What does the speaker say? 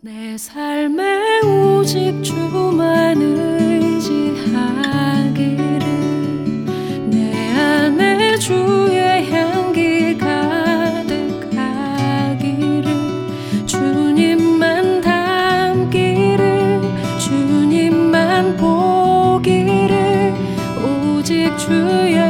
내 삶에 오직 주만 의지하기를, 내 안에 주의 향기 가득하기를, 주님만 닮기를, 주님만 보기를, 오직 주여